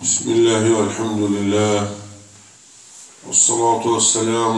بسم الله والحمد لله والصلاة والسلام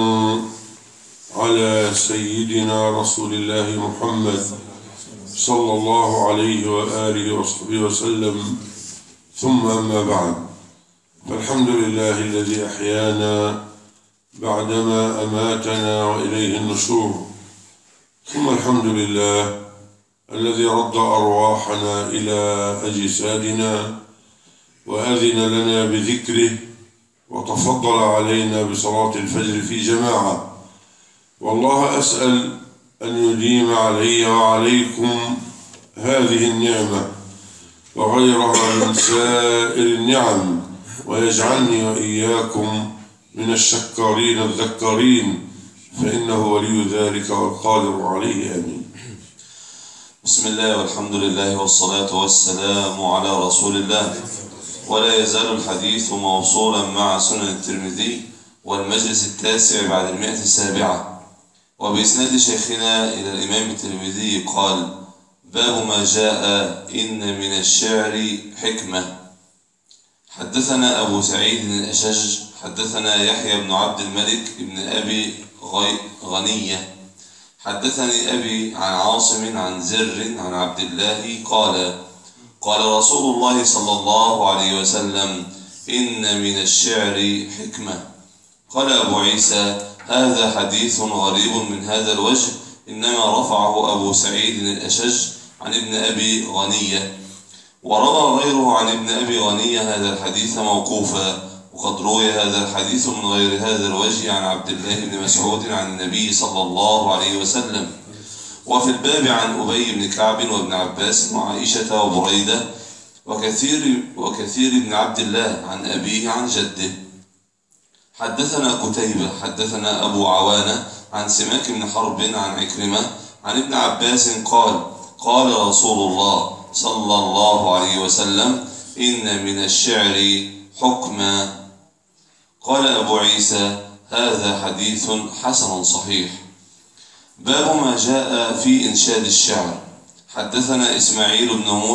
على سيدنا رسول الله محمد صلى الله عليه وآله وصحبه وسلم، ثم أما بعد، فالحمد لله الذي أحيانا بعدما أماتنا وإليه النشور، ثم الحمد لله الذي رد أرواحنا إلى أجسادنا وأذن لنا بذكره وتفضل علينا بصلاة الفجر في جماعة. والله أسأل أن يديم علي وعليكم هذه النعمة وغيرها من سائر النعم، ويجعلني وإياكم من الشكارين الذكارين، فإنه ولي ذلك والقادر عليه. آمين. بسم الله والحمد لله والصلاة والسلام على رسول الله. ولا يزال الحديث موصولا مع سنن الترمذي والمجلس التاسع بعد 107، وبإسناد شيخنا إلى الإمام الترمذي قال: باب ما جاء إن من الشعر حكمة. حدثنا أبو سعيد الأشج حدثنا يحيى بن عبد الملك بن أبي غنية حدثني أبي عن عاصم عن زر عن عبد الله قال رسول الله صلى الله عليه وسلم: إن من الشعر حكمة. قال أبو عيسى: هذا حديث غريب من هذا الوجه، إنما رفعه أبو سعيد الأشج عن ابن أبي غنية، وروى غيره عن ابن أبي غنية هذا الحديث موقوفا، وقد روي هذا الحديث من غير هذا الوجه عن عبد الله بن مسعود عن النبي صلى الله عليه وسلم. وفي الباب عن أبي بن كعب وابن عباس وعائشة وبريدة وكثير بن عبد الله عن أبيه عن جده. حدثنا قتيبة حدثنا أبو عوانة عن سماك بن حرب عن عكرمة عن ابن عباس قال رسول الله صلى الله عليه وسلم: إن من الشعر حكما. قال أبو عيسى: هذا حديث حسن صحيح. باب ما جاء في إنشاد الشعر. حدثنا إسماعيل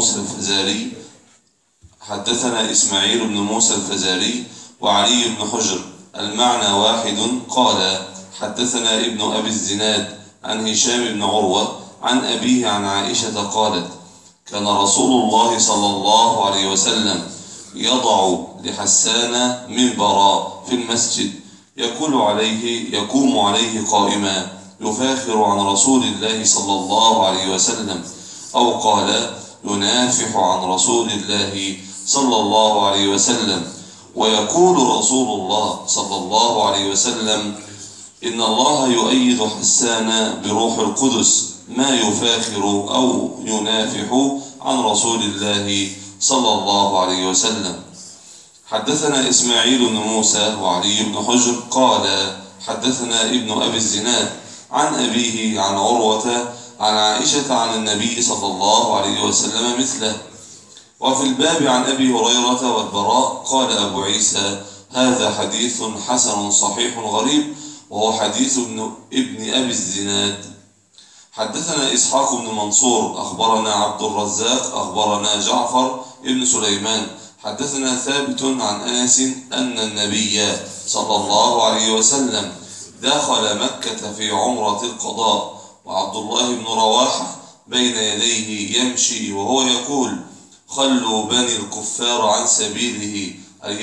بن موسى الفزاري وعلي بن حجر المعنى واحد. قال: حدثنا ابن أبي الزناد عن هشام بن عروة عن أبيه عن عائشة قالت: كان رسول الله صلى الله عليه وسلم يضع لحسان منبرا في المسجد يقوم عليه قائما يفاخر عن رسول الله صلى الله عليه وسلم، أو قال: ينافح عن رسول الله صلى الله عليه وسلم. ويقول رسول الله صلى الله عليه وسلم: إن الله يؤيد حسان بروح القدس ما يفاخر أو ينافح عن رسول الله صلى الله عليه وسلم. حدثنا إسماعيل بن موسى وعلي بن حجر قال: حدثنا ابن أبي الزناد عن أبيه عن عروة عن عائشة عن النبي صلى الله عليه وسلم مثله. وفي الباب عن أبي هريرة والبراء. قال أبو عيسى: هذا حديث حسن صحيح غريب، وهو حديث ابن أبي الزناد. حدثنا إسحاق بن منصور أخبرنا عبد الرزاق أخبرنا جعفر ابن سليمان حدثنا ثابت عن أنس أن النبي صلى الله عليه وسلم دخل مكة في عمرة القضاء، وعبد الله بن رواحة بين يديه يمشي وهو يقول: خلوا بني الكفار عن سبيله،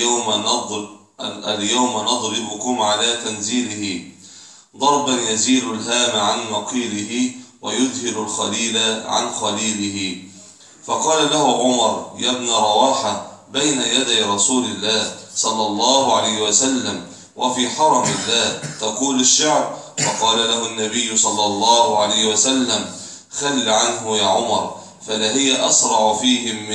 اليوم نضربكم على تنزيله، ضربا يزيل الهام عن مقيله ويذهل الخليل عن خليله. فقال له عمر: يا ابن رواحة، بين يدي رسول الله صلى الله عليه وسلم وفي حرم الله تقول الشعر؟ فقال له النبي صلى الله عليه وسلم: خل عنه يا عمر، فلهي أسرع فيهم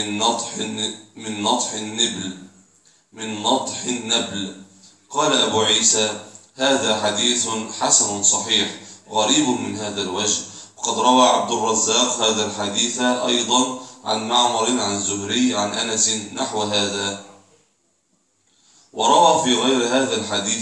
من نطح النبل. قال أبو عيسى: هذا حديث حسن صحيح غريب من هذا الوجه. وقد روى عبد الرزاق هذا الحديث أيضا عن معمر عن زهري عن أنس نحو هذا. وروي في غير هذا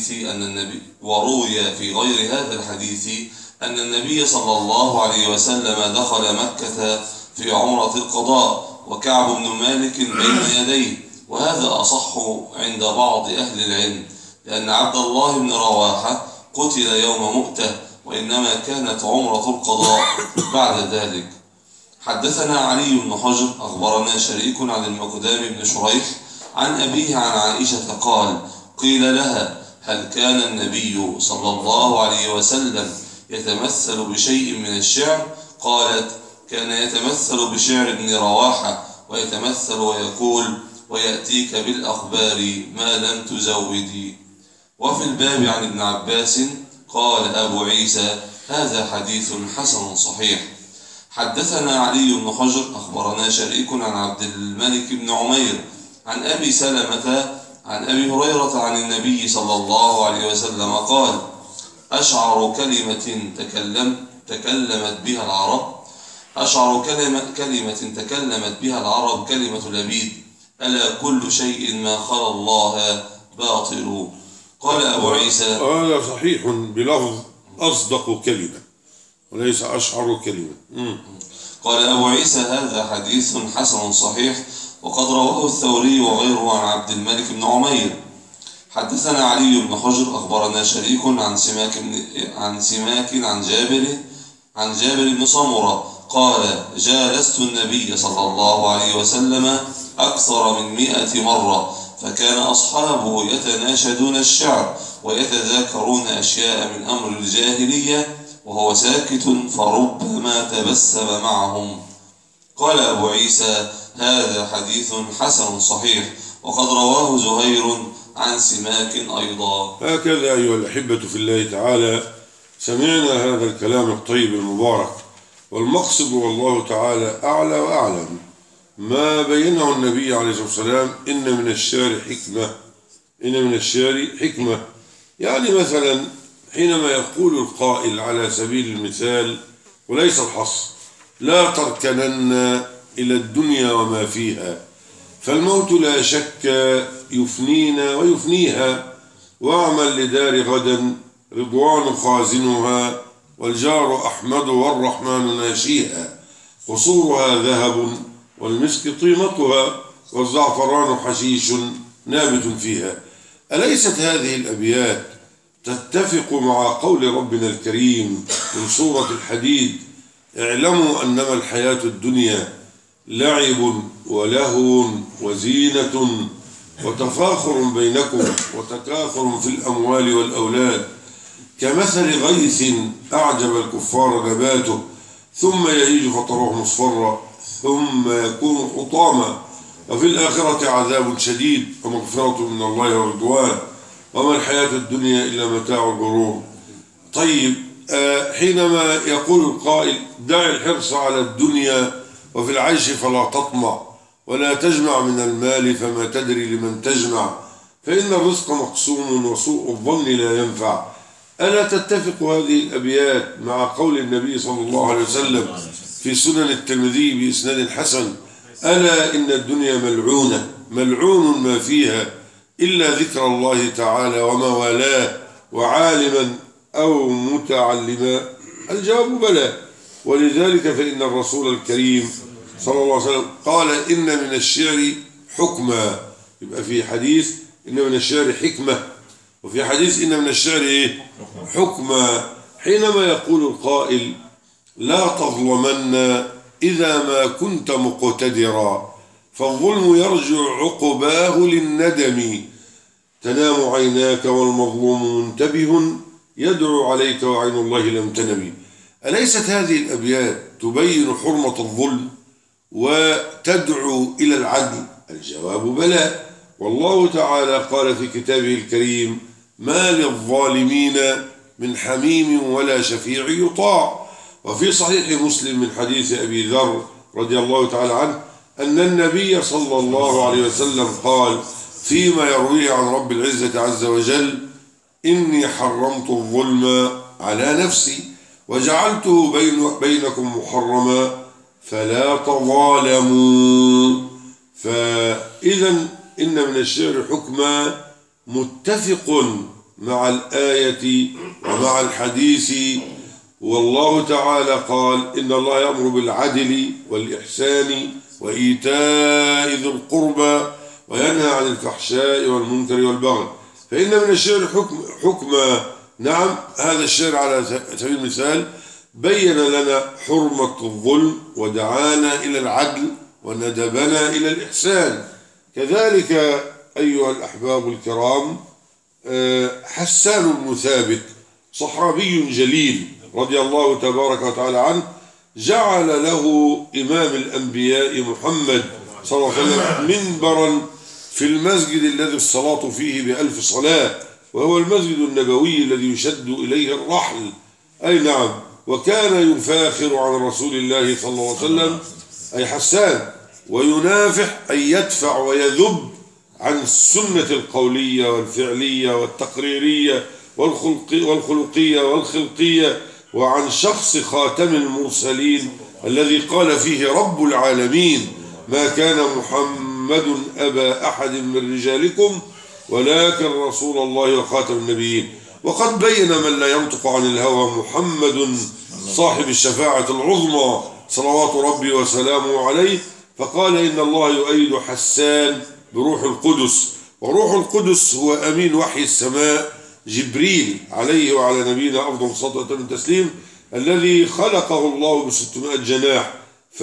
الحديث أن النبي صلى الله عليه وسلم دخل مكة في عمرة القضاء، وكعب بن مالك بين يديه، وهذا أصح عند بعض أهل العلم، لأن عبد الله بن رواحة قتل يوم مؤتة، وإنما كانت عمرة القضاء بعد ذلك. حدثنا علي بن حجر أخبرنا شريك عن المقدام بن شريح عن أبيه عن عائشة قال: قيل لها: هل كان النبي صلى الله عليه وسلم يتمثل بشيء من الشعر؟ قالت: كان يتمثل بشعر ابن رواحة، ويتمثل ويقول: ويأتيك بالأخبار ما لم تزودي. وفي الباب عن ابن عباس قال أبو عيسى: هذا حديث حسن صحيح. حدثنا علي بن حجر أخبرنا شريك عن عبد الملك بن عمير عن أبي سلمة عن أبي هريرة عن النبي صلى الله عليه وسلم قال: أشعر كلمة تكلمت بها العرب تكلمت بها العرب كلمة لبيد: ألا كل شيء ما خلا الله باطل. قال أبو عيسى: هذا صحيح بلفظ أصدق كلمة وليس أشعر كلمة. قال أبو عيسى: هذا حديث حسن صحيح، وقد رواه الثوري وغيره عن عبد الملك بن عمير. حدثنا علي بن حجر أخبرنا شريك عن سماك عن جابر بن سمرة قال: جالست النبي صلى الله عليه وسلم أكثر من 100 مرة، فكان أصحابه يتناشدون الشعر ويتذاكرون أشياء من أمر الجاهلية وهو ساكت، فربما تبسم معهم. قال أبو عيسى: هذا حديث حسن صحيح، وقد رواه زهير عن سماك أيضا. هكذا أيها الأحبة في الله تعالى سمعنا هذا الكلام الطيب المبارك، والمقصد والله تعالى أعلى وأعلم ما بينه النبي عليه الصلاة والسلام: إن من الشعر حكمة. يعني مثلا حينما يقول القائل على سبيل المثال وليس الحصر: لا تركنن إلى الدنيا وما فيها، فالموت لا شك يفنينا ويفنيها، واعمل لدار غدا رضوان خازنها، والجار أحمد والرحمن ناشيها، قصورها ذهب والمسك طينتها، والزعفران حشيش نابت فيها. أليست هذه الأبيات تتفق مع قول ربنا الكريم من سورة الحديد: اعلموا أنما الحياة الدنيا لعب ولهو وزينة وتفاخر بينكم وتكاثر في الأموال والأولاد، كمثل غيث أعجب الكفار نباته ثم يهيج فتراه مصفرا ثم يكون حطاما، وفي الآخرة عذاب شديد ومغفرة من الله ورضوان، وما الحياة الدنيا إلا متاع الغرور. طيب، حينما يقول القائل: دع الحرص على الدنيا وفي العيش فلا تطمع، ولا تجمع من المال فما تدري لمن تجمع، فإن الرزق مقسوم وسوء الظن لا ينفع. ألا تتفق هذه الأبيات مع قول النبي صلى الله عليه وسلم في سنن الترمذي بإسناد حسن: ألا إن الدنيا ملعون ما فيها إلا ذكر الله تعالى وما والاه، وعالما أو متعلما؟ الجواب بلى. ولذلك فإن الرسول الكريم صلى الله عليه وسلم قال: إن من الشعر حكما. يبقى في حديث إن من الشعر حكمة، وفي حديث إن من الشعر حكما. حينما يقول القائل: لا تظلمن إذا ما كنت مقتدرا، فالظلم يرجع عقباه للندم، تنام عيناك والمظلوم منتبه، يدعو عليك وعين الله لم تنم. أليست هذه الأبيات تبين حرمة الظلم وتدعو إلى العدل؟ الجواب بلى. والله تعالى قال في كتابه الكريم: ما للظالمين من حميم ولا شفيع يطاع. وفي صحيح مسلم من حديث أبي ذر رضي الله تعالى عنه أن النبي صلى الله عليه وسلم قال فيما يرويه عن رب العزة عز وجل: إني حرمت الظلم على نفسي وجعلته بينكم محرما فلا تظالموا. فإذا إن من الشعر حكما متفق مع الآية ومع الحديث. والله تعالى قال: إن الله يأمر بالعدل والإحسان وإيتاء ذي القربى وينهى وينهى عن الفحشاء والمنكر والبغي. فإن من الشعر حكم نعم، هذا الشعر على سبيل المثال بين لنا حرمة الظلم ودعانا إلى العدل وندبنا إلى الإحسان. كذلك أيها الأحباب الكرام، حسان بن ثابت صحابي جليل رضي الله تبارك وتعالى عنه، جعل له إمام الأنبياء محمد صلى الله عليه وسلم منبرا في المسجد الذي الصلاة فيه ب1000 صلاة، وهو المسجد النبوي الذي يشد إليه الرحل. أي نعم. وكان يفاخر عن رسول الله صلى الله عليه وسلم، أي حسان، وينافح أي يدفع ويذب عن السنة القولية والفعلية والتقريرية والخلقية والخلقية، وعن شخص خاتم المرسلين الذي قال فيه رب العالمين: ما كان محمد أبا أحد من رجالكم ولكن رسول الله وخاتم النبيين. وقد بين من لا ينطق عن الهوى محمد صاحب الشفاعة العظمى صلوات ربي وسلامه عليه، فقال: إن الله يؤيد حسان بروح القدس، وروح القدس هو أمين وحي السماء جبريل عليه وعلى نبينا أفضل الصلاة والتسليم، الذي خلقه الله ب600 جناح.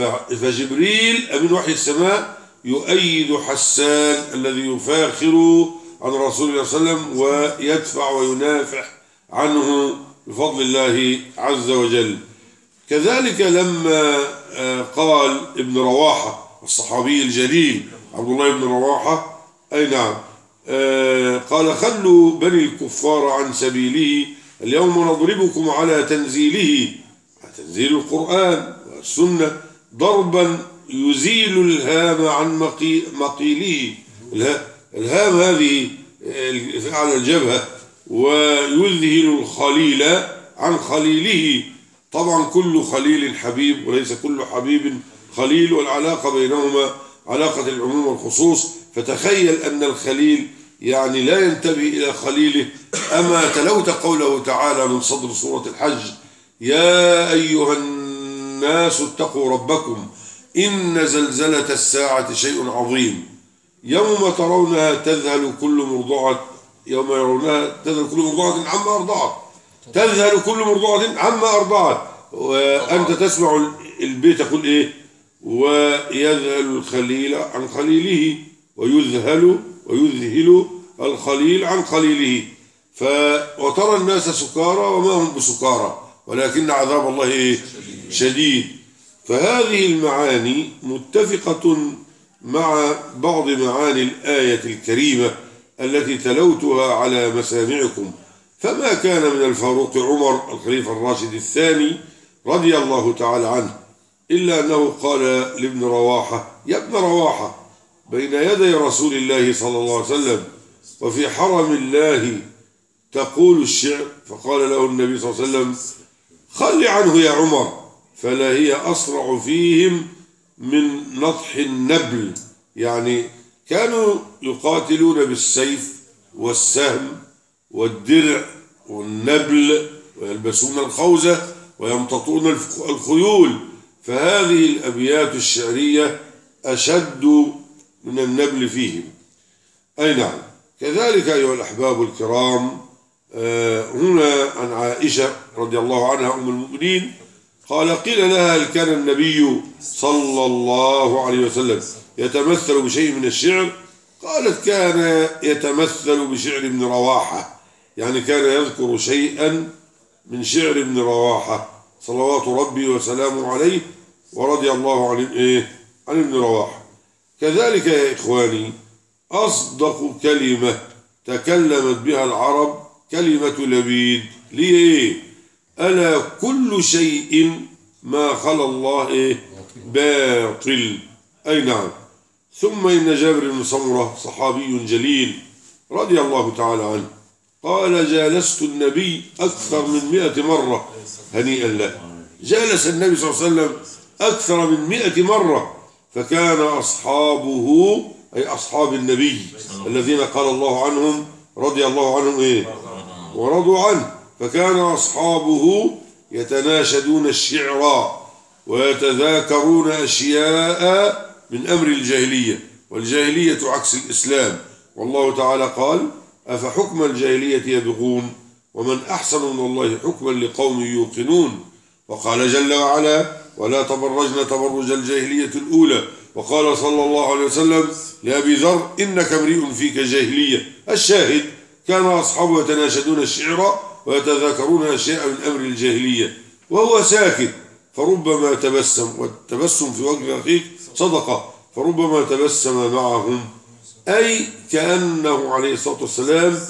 فجبريل أمين وحي السماء يؤيد حسان الذي يفاخر عن رسول الله صلى الله عليه وسلم ويدفع وينافح عنه بفضل الله عز وجل. كذلك لما قال ابن رواحة الصحابي الجليل عبد الله بن رواحة، أي نعم، قال: خلوا بني الكفار عن سبيله، اليوم نضربكم على تنزيله، تنزيل القرآن والسنة، ضربا يزيل الهام عن مقيله. الهام هذه على الجبهة، ويذهل الخليل عن خليله. طبعا كل خليل حبيب وليس كل حبيب خليل، والعلاقة بينهما علاقة العموم والخصوص. فتخيل أن الخليل يعني لا ينتبه إلى خليله. أما تلوت قوله تعالى من صدر سورة الحج: يا أيها الناس اتقوا ربكم إن زلزلة الساعة شيء عظيم، يوم ترونها تذهل كل مرضعة، يوم يرونها تذهل كل مرضعة عما أرضعت، تذهل كل مرضعة عما أرضعت. وأنت تسمع البيت يقول إيه؟ ويذهل الخليل عن خليله، ويذهل الخليل عن خليله. وترى الناس سكارى وما هم بسكارى ولكن عذاب الله شديد. فهذه المعاني متفقة مع بعض معاني الآية الكريمة التي تلوتها على مسامعكم. فما كان من الفاروق عمر الخليفة الراشد الثاني رضي الله تعالى عنه إلا أنه قال لابن رواحة: يا ابن رواحة، بين يدي رسول الله صلى الله عليه وسلم وفي حرم الله تقول الشعر. فقال له النبي صلى الله عليه وسلم: خل عنه يا عمر، فلا هي أسرع فيهم من نطح النبل. يعني كانوا يقاتلون بالسيف والسهم والدرع والنبل، ويلبسون الخوذة ويمتطون الخيول. فهذه الأبيات الشعرية أشد من النبل فيهم. أي نعم. كذلك أيها الأحباب الكرام، هنا عن عائشة رضي الله عنها أم المؤمنين قال: قيل لها: هل كان النبي صلى الله عليه وسلم يتمثل بشيء من الشعر؟ قالت: كان يتمثل بشعر ابن رواحة، يعني كان يذكر شيئا من شعر ابن رواحة صلوات ربي وسلامه عليه، ورضي الله عن ابن رواحة. كذلك يا إخواني، أصدق كلمة تكلمت بها العرب كلمة لبيد. ليه؟ ألا كل شيء ما خلا الله باطل. أي نعم. ثم إن جابر بن سمرة صحابي جليل رضي الله تعالى عنه قال: جالست النبي أكثر من 100 مرة، هنيئا له. جالس النبي صلى الله عليه وسلم أكثر من 100 مرة، فكان أصحابه أي أصحاب النبي الذين قال الله عنهم رضي الله عنهم ورضوا عنه، فكان أصحابه يتناشدون الشعر ويتذاكرون أشياء من أمر الجاهلية. والجاهلية عكس الإسلام. والله تعالى قال: أفحكم الجاهلية يبغون ومن أحسن من الله حكما لقوم يوقنون. وقال جل وعلا: ولا تبرجن تبرج الجاهلية الأولى. وقال صلى الله عليه وسلم لأبي ذر: إنك امرئ فيك جاهلية. الشاهد: كان أصحابه يتناشدون الشعر ويتذاكرون أشياء من أمر الجاهلية وهو ساكت، فربما تبسم، والتبسم في وجه أخيك صدقة، فربما تبسم معهم، أي كأنه عليه الصلاة والسلام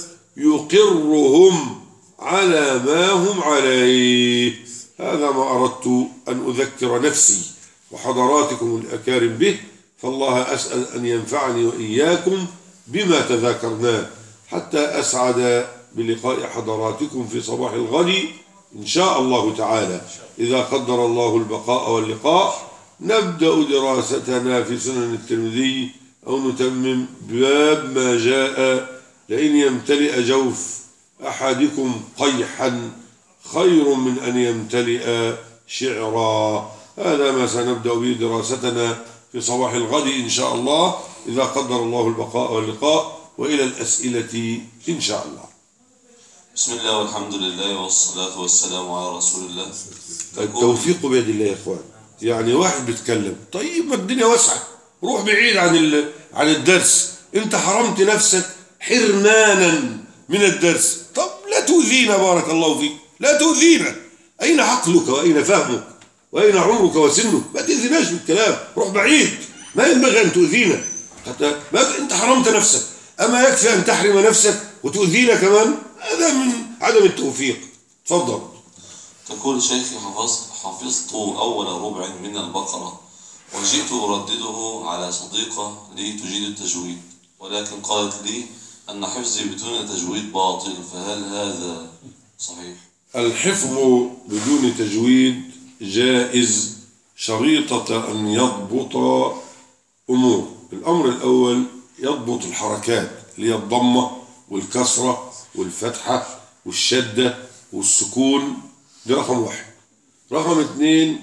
يقرهم على ما هم عليه. هذا ما أردت أن أذكر نفسي وحضراتكم الأكارم به، فالله أسأل أن ينفعني وإياكم بما تذاكرناه، حتى أسعد بلقاء حضراتكم في صباح الغد إن شاء الله تعالى. إذا قدر الله البقاء واللقاء نبدأ دراستنا في سنن الترمذي، أو نتمم باب ما جاء: لئن يمتلئ جوف أحدكم قيحا خير من أن يمتلئ شعرا. هذا ما سنبدأ به دراستنا في صباح الغد إن شاء الله، إذا قدر الله البقاء واللقاء. وإلى الأسئلة إن شاء الله. بسم الله والحمد لله والصلاة والسلام على رسول الله. التوفيق بيد الله يا إخوان. يعني واحد بيتكلم، طيب ما الدنيا واسعة، روح بعيد عن الدرس، أنت حرمت نفسك حرمانا من الدرس. طب لا تؤذينا، بارك الله فيك، لا تؤذينا. أين عقلك وأين فهمك وأين عمرك وسنك؟ ما تؤذيناش بالكلام، روح بعيد، ما ينبغي أن تؤذينا، حتى ما أنت حرمت نفسك، أما يكفي أن تحرم نفسك وتؤذينا كمان؟ هذا من عدم التوفيق. تفضل. تقول شيخي: حفظت أول ربع من البقرة وجئت أردده على صديقة لي تجيد التجويد، ولكن قالت لي أن حفظي بدون تجويد باطل، فهل هذا صحيح؟ الحفظ بدون تجويد جائز، شريطة أن يضبط أمور. الأمر الأول يضبط الحركات اللي هي الضمة والكسرة والفتحة والشدة والسكون، دي رقم واحد. رقم اثنين،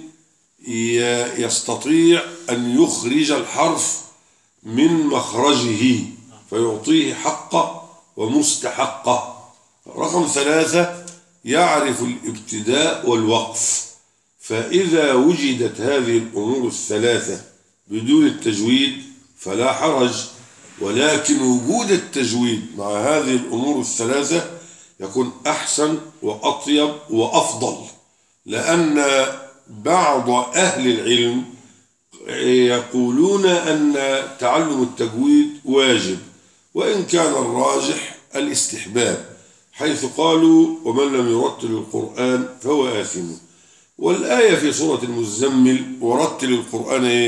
يستطيع أن يخرج الحرف من مخرجه فيعطيه حقه ومستحقه. رقم ثلاثة، يعرف الابتداء والوقف. فإذا وجدت هذه الأمور الثلاثة بدون التجويد فلا حرج، ولكن وجود التجويد مع هذه الأمور الثلاثة يكون أحسن وأطيب وأفضل، لأن بعض أهل العلم يقولون أن تعلم التجويد واجب، وإن كان الراجح الاستحباب، حيث قالوا: ومن لم يرتل القرآن فهو آثم. والآية في سورة المزمل: ورتل القرآن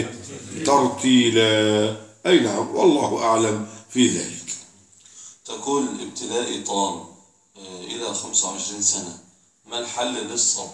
ترتيلا. أي نعم، والله أعلم في ذلك. تقول: ابتلائي طال إلى 25 سنة، ما الحل للصبر؟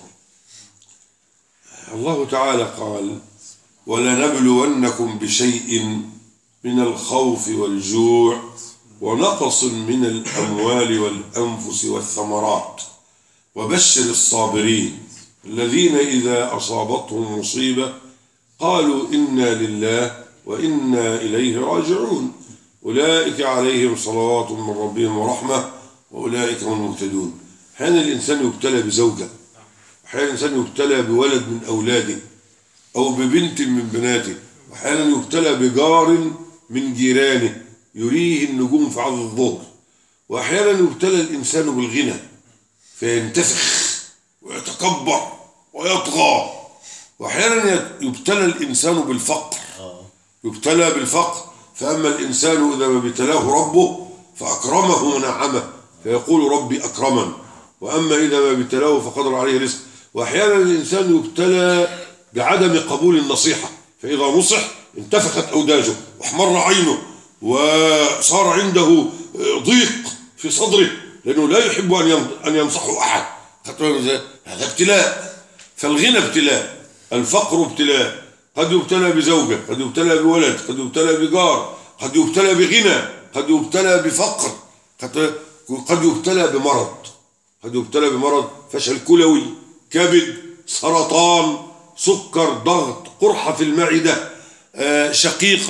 الله تعالى قال: ولنبلونكم بشيء من الخوف والجوع ونقص من الأموال والأنفس والثمرات وبشر الصابرين الذين إذا أصابتهم مصيبة قالوا إنا لله وإنا إليه راجعون أولئك عليهم صلوات من ربهم ورحمة وأولئك هم المهتدون. أحيانا الإنسان يبتلى بزوجة، أحيانا الإنسان يبتلى بولد من أولاده أو ببنت من بناته، أحيانا يبتلى بجار من جيرانه يريه النجوم في عرض الظهر، وأحيانا يبتلى الإنسان بالغنى فينتفخ ويتكبر ويطغى، وأحيانا يبتلى الإنسان بالفقر، يبتلى بالفقر، فأما الإنسان إذا ما ابتلاه ربه فأكرمه ونعمه فيقول ربي أكرمن، وأما إذا ما ابتلاه فقدر عليه رزق. وأحيانا الإنسان يبتلى بعدم قبول النصيحة، فإذا نصح انتفخت أوداجه واحمر عينه وصار عنده ضيق في صدره لأنه لا يحب أن ينصحه أحد. هذا ابتلاء. فالغنى ابتلاء، الفقر ابتلاء، قد يبتلى بزوجة، قد يبتلى بولد، قد يبتلى بجار، قد يبتلى بغنى، قد يبتلى بفقر، قد يبتلى بمرض، قد يبتلى بمرض فشل كلوي، كبد، سرطان، سكر، ضغط، قرحة في المعدة، شقيقة،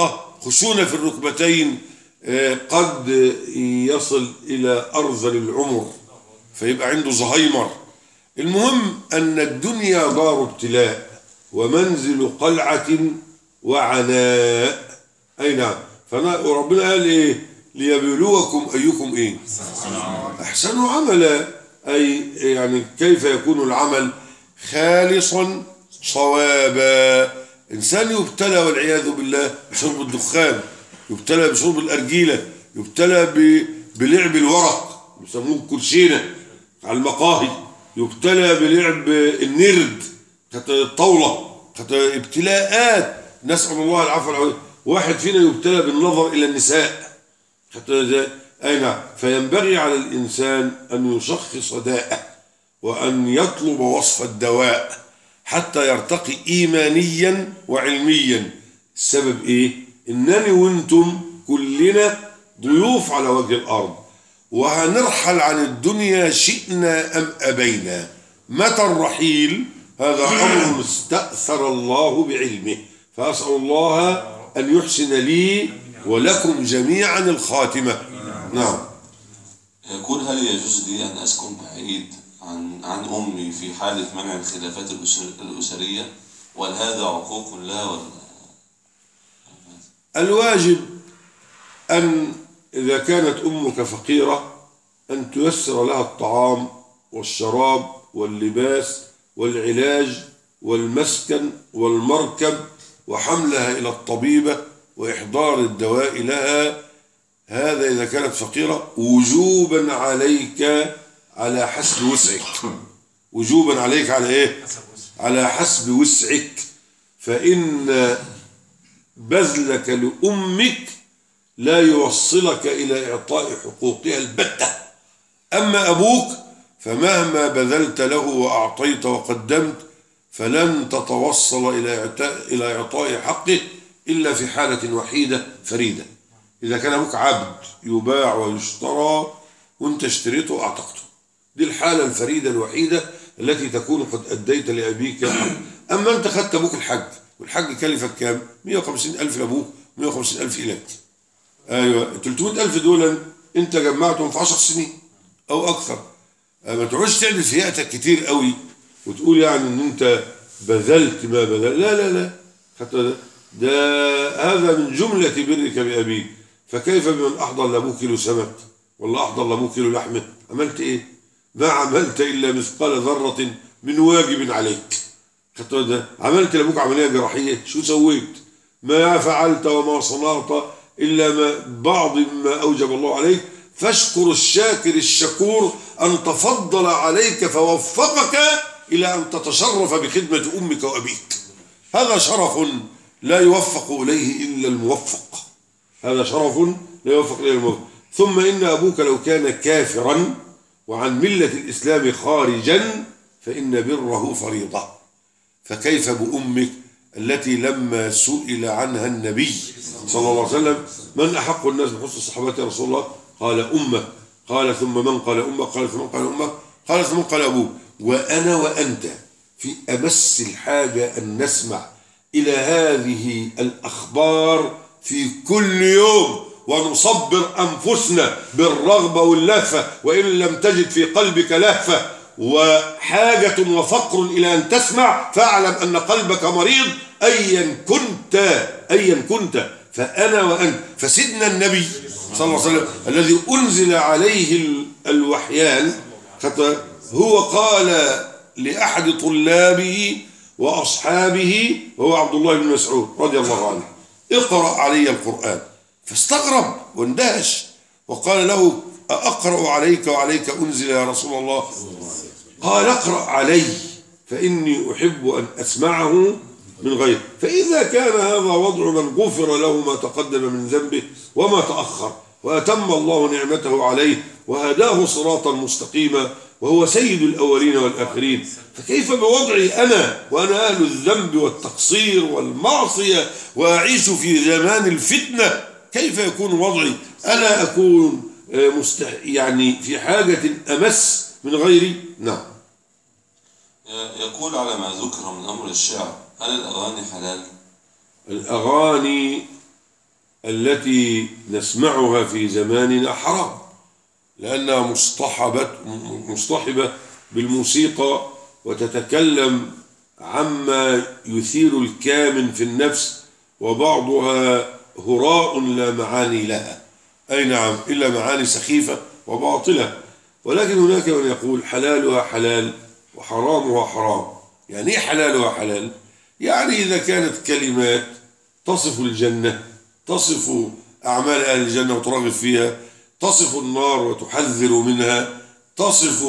خشونة في الركبتين، قد يصل إلى أرذل العمر فيبقى عنده زهايمر. المهم أن الدنيا دار ابتلاء ومنزل قلعة وعناء. أي نعم. وربنا قال إيه؟ ليبلوكم أيكم إيه؟ أحسن عملا. أي يعني كيف يكون العمل خالصا صوابا. إنسان يبتلى والعياذ بالله بشرب الدخان، يبتلى بشرب الأرجيلة، يبتلى بلعب الورق يسموه الكرشينة على المقاهي، يبتلى بلعب النرد، الطاولة، ابتلاءات نسأل الله العفو والعافية. واحد فينا يبتلى بالنظر إلى النساء. أي نعم. فينبغي على الإنسان أن يشخص داءه وأن يطلب وصف الدواء حتى يرتقي إيمانيا وعلميا. السبب إيه؟ إنني وإنتم كلنا ضيوف على وجه الأرض، وهنرحل عن الدنيا شئنا أم أبينا. متى الرحيل؟ هذا أمر استأثر الله بعلمه، فأسأل الله أن يحسن لي ولكم جميعا الخاتمة. نعم. يقول: هل يجوز لي أن أسكن بعيد عن أمي في حالة منع الخلافات الأسرية؟ وهل هذا عقوق لا ولا؟ الواجب أن إذا كانت أمك فقيرة أن تيسر لها الطعام والشراب واللباس والعلاج والمسكن والمركب وحملها إلى الطبيبة وإحضار الدواء لها. هذا إذا كانت فقيرة وجوبا عليك على حسب وسعك. وجوبا عليك على إيه؟ على حسب وسعك. فإن بذلك لأمك لا يوصلك إلى إعطاء حقوقها البتة. أما أبوك فمهما بذلت له وأعطيت وقدمت فلن تتوصل إلى إعطاء حقه إلا في حالة وحيدة فريدة: إذا كان أبوك عبد يباع ويشترى وأنت اشتريته وأعتقته. دي الحالة الفريدة الوحيدة التي تكون قد أديت لأبيك. أما أنت خدت أبوك الحج، والحج كلفك كام؟ 150,000 لأبوك، 150,000 إليك. أيوة، 300,000 دول أنت جمعتهم في 10 سنين أو أكثر. ما تقعدش تعمل في يأتك كتير قوي وتقول يعني إن أنت بذلت ما بذلت. لا لا لا، ده هذا من جملة برك بأبيك. فكيف بمن أحضر لأبوك كيلو سمك ولا أحضر لأبوك كيلو لحمة؟ عملت إيه؟ ما عملت إلا مثقال ذرة من واجب عليك. عملت لأبوك عملية جراحية، شو سويت؟ ما فعلت وما صنعت إلا بعض ما أوجب الله عليك. فاشكر الشاكر الشكور أن تفضل عليك فوفقك إلى أن تتشرف بخدمة أمك وأبيك. هذا شرف لا يوفق إليه إلا الموفق. هذا شرف لا يوفق إليه الموفق. ثم إن أبوك لو كان كافرا وعن ملة الإسلام خارجا فإن بره فريضة. فكيف بأمك التي لما سئل عنها النبي صلى الله عليه وسلم: من أحق الناس بحسن صحابتي يا رسول الله؟ قال أمك. قال ثم من؟ قال أمك. قال ثم من؟ قال أمك. قال ثم قال أبوك. وأنا وأنت في أمس الحاجة أن نسمع إلى هذه الأخبار في كل يوم ونصبر أنفسنا بالرغبة واللهفة، وإن لم تجد في قلبك لهفة وحاجة وفقر إلى أن تسمع فاعلم أن قلبك مريض أيا كنت. فأنا وأنت. فسيدنا النبي صلى الله عليه وسلم الذي أنزل عليه الوحيان هو قال لأحد طلابه وأصحابه وهو عبد الله بن مسعود رضي الله عنه: اقرأ علي القرآن. فاستغرب واندهش وقال له: أقرأ عليك وعليك أنزل يا رسول الله؟ قال: اقرأ علي فإني أحب أن أسمعه من غيره. فإذا كان هذا وضع من غفر له ما تقدم من ذنبه وما تأخر وأتم الله نعمته عليه وهداه صراطا مستقيما وهو سيد الأولين والآخرين، فكيف بوضعي أنا وأنا أهل الذنب والتقصير والمعصية وأعيش في زمان الفتنة؟ كيف يكون وضعي؟ ألا أكون يعني في حاجة أمس من غيري؟ نعم. يقول: على ما ذكر من أمر الشعر، هل الأغاني حلال؟ الأغاني التي نسمعها في زماننا حرام، لأنها مصطحبة بالموسيقى وتتكلم عما يثير الكامن في النفس، وبعضها هراء لا معاني لها، أي نعم، إلا معاني سخيفة وباطلة. ولكن هناك من يقول حلالها حلال وحرامها حرام. يعني إيه حلالها حلال؟ يعني إذا كانت كلمات تصف الجنة، تصف أعمال أهل الجنة وترغب فيها، تصف النار وتحذر منها، تصف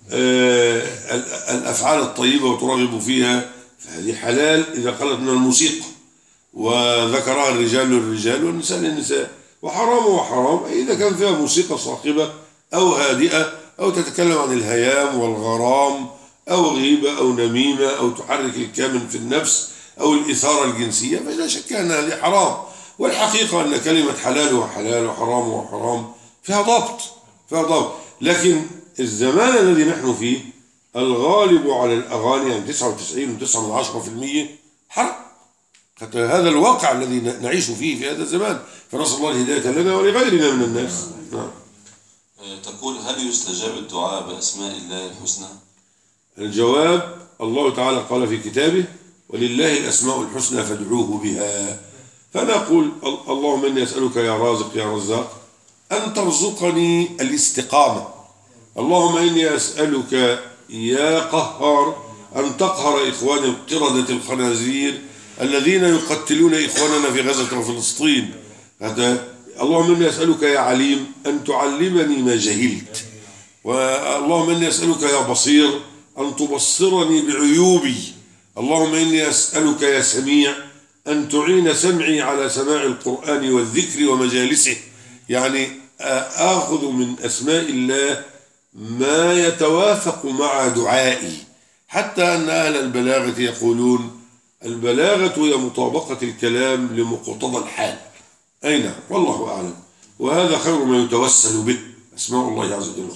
الأفعال الطيبة وترغب فيها، فهذه حلال إذا خلت من الموسيقى وذكرها الرجال للرجال والنساء للنساء. وحرام وحرام إذا كان فيها موسيقى صاخبة أو هادئة أو تتكلم عن الهيام والغرام أو غيبة أو نميمة أو تحرك الكامن في النفس أو الإثارة الجنسية، فلا شك أن هذه حرام. والحقيقة أن كلمة حلال وحلال وحرام وحرام فيها ضبط. لكن الزمان الذي نحن فيه الغالب على الأغاني يعني 99.9% حرام. هذا الواقع الذي نعيش فيه في هذا الزمان، فنسأل الله الهداية لنا ولغيرنا من الناس. نعم. تقول هل يستجاب الدعاء بأسماء الله الحسنى؟ الجواب: الله تعالى قال في كتابه: ولله الأسماء الحسنى فادعوه بها. فأنا أقول: اللهم إني أسألك يا رازق يا رزاق أن ترزقني الاستقامة. اللهم إني أسألك يا قهار أن تقهر إخوان القردة الخنازير الذين يقتلون إخواننا في غزة وفلسطين. اللهم إني أسألك يا عليم أن تعلمني ما جهلت. اللهم إني أسألك يا بصير أن تبصرني بعيوبي. اللهم إني أسألك يا سميع أن تعين سمعي على سماع القرآن والذكر ومجالسه. يعني آخذ من أسماء الله ما يتوافق مع دعائي، حتى أن أهل البلاغة يقولون: البلاغة هي مطابقة الكلام لمقتضى الحال. أي نعم، والله أعلم. وهذا خير ما يتوسل به، أسماء الله عز وجل.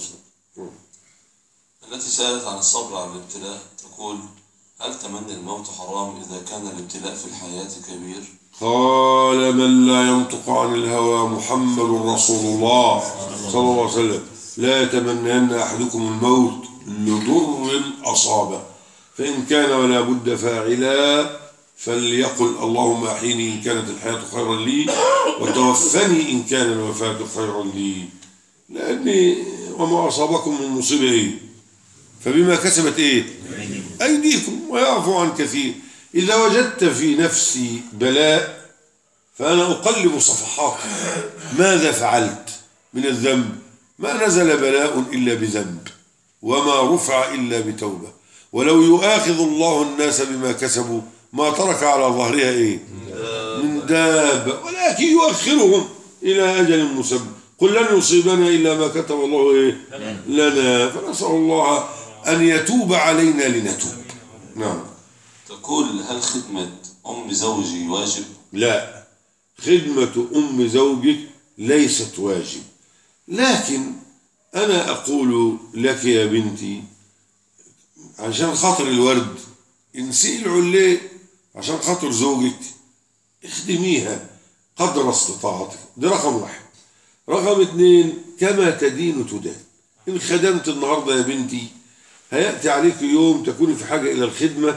التي سألت عن الصبر على الابتلاء تقول: هل تمني الموت حرام إذا كان الابتلاء في الحياة كبير؟ قال: من لا ينطق عن الهوى محمد رسول الله صلى الله عليه وسلم لا يتمنين أحدكم الموت لضر أصابه، فإن كان ولا بد فاعلا فليقل: اللهم أحيني إن كانت الحياة خيرا لي وتوفني إن كان الوفاة خيرا لي. لأني وما أصابكم من مصيبة فبما كسبت أيديكم ويعفو عن كثير. إذا وجدت في نفسي بلاء فأنا أقلب صفحات ماذا فعلت من الذنب. ما نزل بلاء إلا بذنب وما رفع إلا بتوبة. ولو يؤاخذ الله الناس بما كسبوا ما ترك على ظهرها من دابة، ولكن يؤخرهم إلى أجل مسمى. قل لن يصيبنا إلا ما كتب الله لنا، فنسأل الله أن يتوب علينا لنتوب. نعم. تقول: هل خدمة أم زوجي واجب؟ لا، خدمة أم زوجك ليست واجب، لكن أنا أقول لك يا بنتي عشان خاطر الورد انسي العليه، عشان خاطر زوجك اخدميها قدر استطاعتك. ده رقم واحد. رقم اتنين: كما تدين تدان. إن خدمت النهاردة يا بنتي هيأتي عليك يوم تكوني في حاجة إلى الخدمة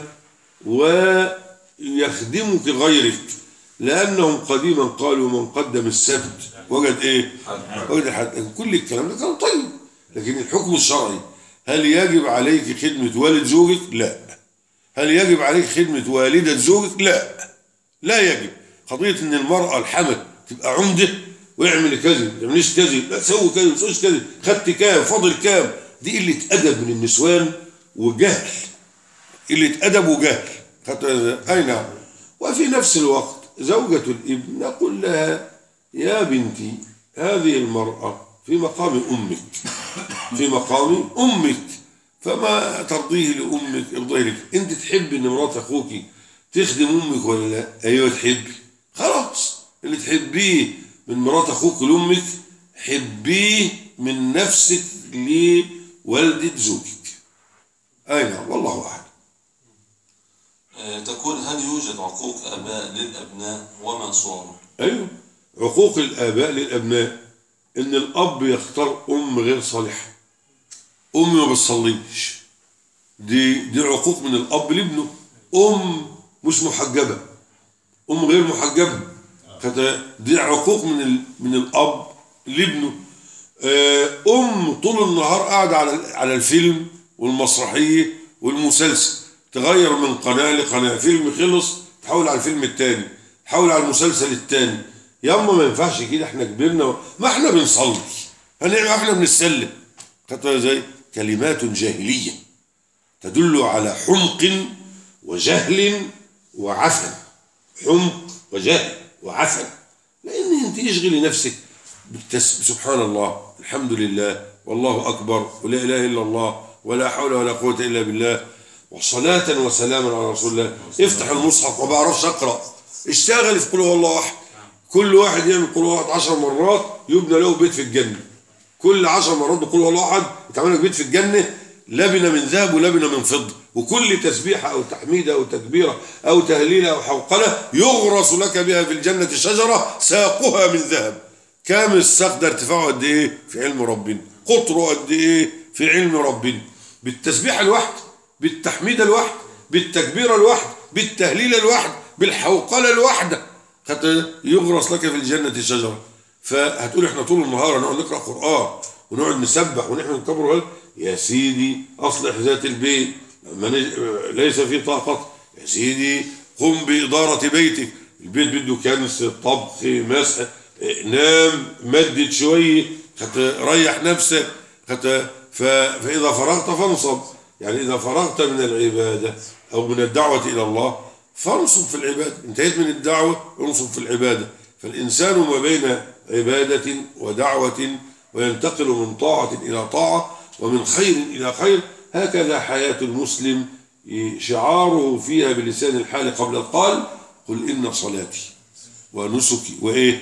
ويخدمك غيرك، لأنهم قديما قالوا: من قدم السبت وجد وجد الحد. كل الكلام ده كان طيب، لكن الحكم الشرعي: هل يجب عليك خدمة والد زوجك؟ لا. هل يجب عليك خدمة والدة زوجك؟ لا يجب. قضية إن المرأة الحمل تبقى عمدة ويعمل كذا ما تعمليش كذا، لا تسوي كذا ما تسويش كذا، خدت كام فاضل كام، دي قلة أدب من النسوان وجهل، قلة أدب وجهل. أي نعم. وفي نفس الوقت زوجة الابن نقول لها: يا بنتي هذه المرأة في مقام أمك، فما ترضيه لأمك ارضيه لك. أنت تحب إن مرات أخوك تخدم أمك ولا لا؟ أيوة تحبي، خلاص. اللي تحبيه من مرات أخوك لأمك حبيه من نفسك لوالدة زوجك. أي نعم، والله أعلم. تقول: هل يوجد عقوق آباء للأبناء وما صوره؟ أيوة، عقوق الآباء للأبناء إن الأب يختار أم غير صالحة، أم ما بتصليش، دي عقوق من الأب لابنه. أم مش محجبة، أم غير محجبة، دي عقوق من الأب لابنه. أم طول النهار قاعدة على الفيلم والمسرحية والمسلسل، تغير من قناة لقناة، فيلم خلص تحول على الفيلم التاني، تحول على المسلسل التاني. ياما ما ينفعش كده، احنا كبرنا، ما احنا بنصلي، احنا بنتسلم. خدتها زي كلمات جاهلية تدل على حمق وجهل وعفن، حمق وجهل وعفن. لان انت اشغلي نفسك سبحان الله، الحمد لله، والله اكبر، ولا اله الا الله، ولا حول ولا قوه الا بالله، وصلاه وسلاما على رسول الله. افتح المصحف، ما بعرفش اقرا، اشتغل في قل هو الله احد. كل واحد يعمل قل هو الله 10 مرات يبنى له بيت في الجنه. كل 10 مرات بقول هو الله احد يتعمل لك بيت في الجنه، لبنه من ذهب ولبنه من فضه. وكل تسبيحه او تحميده او تكبيره او تهليله او حوقله يغرس لك بها في الجنه شجره ساقها من ذهب. كام الساق ده؟ ارتفاعه قد ايه في علم ربنا، قطره قد ايه في علم ربنا. بالتسبيح الواحد، بالتحميد الواحد، بالتكبير الواحد، بالتهليل الواحد، بالحوقله الواحده، حتى يغرس لك في الجنه شجره. فهتقول احنا طول النهار نقعد نقرا قران ونقعد نسبح ونحمد ونكبر، يا سيدي اصلح ذات البيت ليس في طاقه، يا سيدي قم باداره بيتك، البيت بده كنس، طبخ، مسح، نام، مدد شويه، ريح نفسك، فاذا فرغت فانصب. يعني اذا فرغت من العباده او من الدعوه الى الله فانصب في العباده، انتهيت من الدعوه انصب في العباده. فالانسان ما بين عباده ودعوه، وينتقل من طاعه الى طاعه ومن خير الى خير. هكذا حياه المسلم شعاره فيها بلسان الحال قبل القال: قل ان صلاتي ونسكي وايه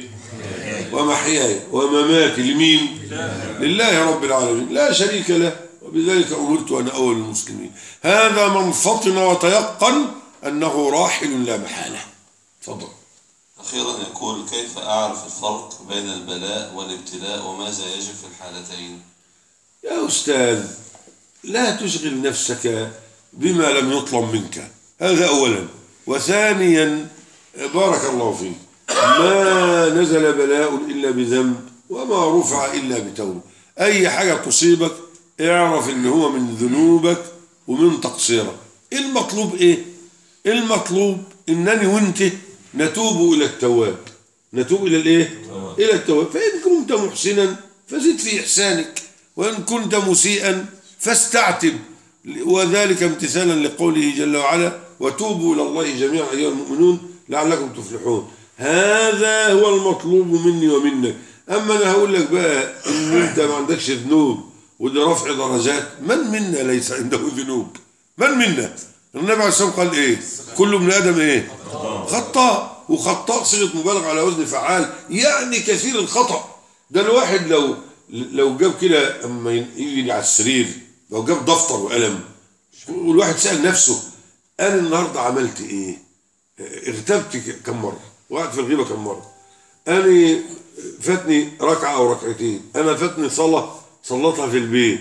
ومحياي ومماتي لمين؟ لله رب العالمين لا شريك له، وبذلك امرت انا اول المسلمين. هذا من فطن وتيقن انه راحل لا محاله. تفضل. أخيرا يقول: كيف أعرف الفرق بين البلاء والابتلاء وماذا يجب في الحالتين؟ يا أستاذ، لا تشغل نفسك بما لم يطلب منك، هذا أولا. وثانيا بارك الله فيك، ما نزل بلاء إلا بذنب وما رفع إلا بتوبة. أي حاجة تصيبك اعرف إن هو من ذنوبك ومن تقصيرك. المطلوب إيه؟ المطلوب إنني وإنت نتوب إلى التواب. نتوب إلى الإيه؟ إلى التواب. فإن كنت محسنا فزد في إحسانك، وإن كنت مسيئا فاستعتب، وذلك امتثالا لقوله جل وعلا: وتوبوا إلى الله جميعا أيها المؤمنون لعلكم تفلحون. هذا هو المطلوب مني ومنك. أما أنا هقول لك بقى إن أنت ما عندكش ذنوب وده رفع درجات، من منا ليس عنده ذنوب؟ من منا؟ النبي عليه الصلاة والسلام قال إيه؟ كل ابن آدم إيه؟ خطاء. وخطاء صيغة مبالغة على وزن فعال، يعني كثير الخطأ. ده الواحد لو جاب كده اما يجي على السرير، لو جاب دفتر وقلم والواحد سأل نفسه: أنا النهارده عملت إيه؟ اغتبت كم مرة؟ وقعت في الغيبة كم مرة؟ أنا فاتني ركعة أو ركعتين؟ أنا فاتني صلاة صلتها في البيت؟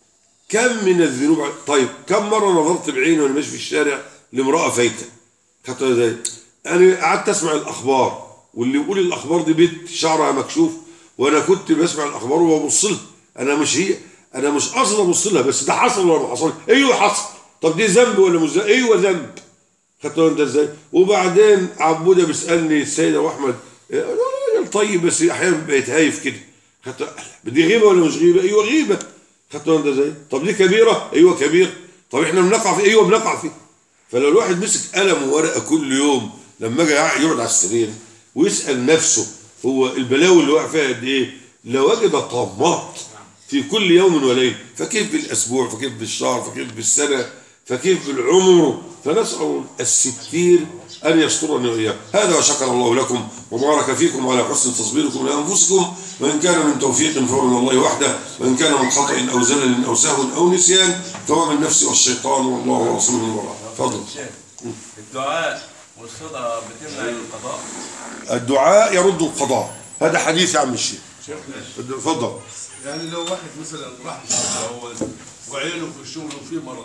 كم من الذنوب؟ طيب كم مرة نظرت بعيني وأنا ماشي في الشارع لامرأة فايتة؟ خدتها ازاي؟ أنا قعدت أسمع الأخبار، واللي يقول الأخبار دي بنت شعرها مكشوف، وأنا كنت بسمع الأخبار وببص لها. أنا مش قاصد أبص لها، بس ده حصل ولا ما حصل؟ أيوه حصل. طب دي ذنب ولا مش ذنب؟ أيوه ذنب. خدتها أنت ازاي؟ وبعدين عبودة بيسألني السيدة وأحمد راجل طيب بس أحيانا بقيت هايف كده. خدتها دي غيبة ولا مش غيبة؟ أيوه غيبة. خدتها أنت ازاي؟ طب دي كبيرة؟ أيوه كبيرة. طب إحنا بنقع في؟ أيوه بنقع فيه. فلو الواحد مسك قلم وورقه كل يوم لما اجي يقعد على السرير ويسال نفسه هو البلاوي اللي وقع فيها قد ايه، لوجد طامات في كل يوم وليله. فكيف بالاسبوع، فكيف بالشهر، فكيف بالسنه، فكيف بالعمر. فنسال الستير ان يسترني واياكم. هذا وشكر الله لكم وبارك فيكم على حسن تصبيركم لانفسكم، وان كان من توفيق فهو من الله وحده، وان كان من خطا او زلل او سهو او نسيان فهو من نفسي والشيطان والله ورسوله وراء. تفضل. الدعاء والصلاة بتمنع القضاء؟ الدعاء يرد القضاء. هذا حديث يا عم الشيخ. شيخنا اتفضل. يعني لو واحد مثلا راح الشغل اول وعينه في الشغل وفي مرض